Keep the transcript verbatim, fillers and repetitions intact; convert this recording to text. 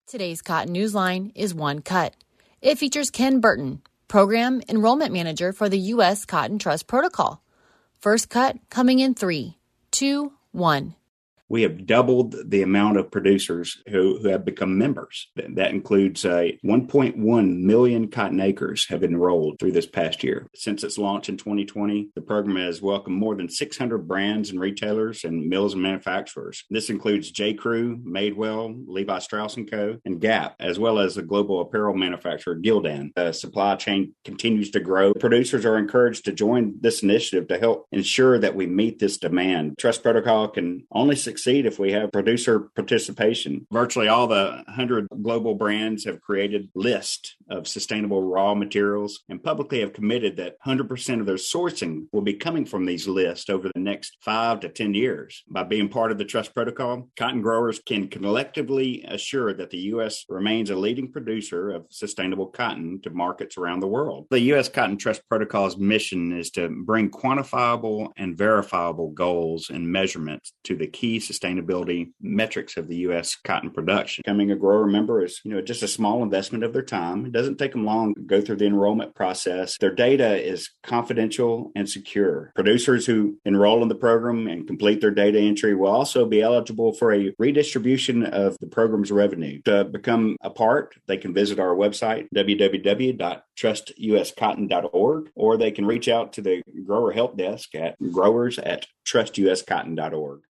Today's Cotton Newsline is One Cut. It features Ken Burton, Program Enrollment Manager for the U S Cotton Trust Protocol. First cut coming in three, two, one. We have doubled the amount of producers who, who have become members. That includes uh, one point one million cotton acres have enrolled through this past year. Since its launch in twenty twenty, the program has welcomed more than six hundred brands and retailers and mills and manufacturers. This includes J. Crew, Madewell, Levi Strauss and Co., and Gap, as well as the global apparel manufacturer Gildan. The supply chain continues to grow. Producers are encouraged to join this initiative to help ensure that we meet this demand. Trust Protocol can only succeed if we have producer participation. Virtually all the one hundred global brands have created lists of sustainable raw materials and publicly have committed that one hundred percent of their sourcing will be coming from these lists over the next five to ten years. By being part of the Trust Protocol, cotton growers can collectively assure that the U S remains a leading producer of sustainable cotton to markets around the world. The U S Cotton Trust Protocol's mission is to bring quantifiable and verifiable goals and measurements to the key sustainability metrics of the U S cotton production. Becoming a grower member is, you know, just a small investment of their time. It doesn't take them long to go through the enrollment process. Their data is confidential and secure. Producers who enroll in the program and complete their data entry will also be eligible for a redistribution of the program's revenue. To become a part, they can visit our website, w w w dot trust u s cotton dot org, or they can reach out to the grower help desk at growers at trust u s cotton dot org.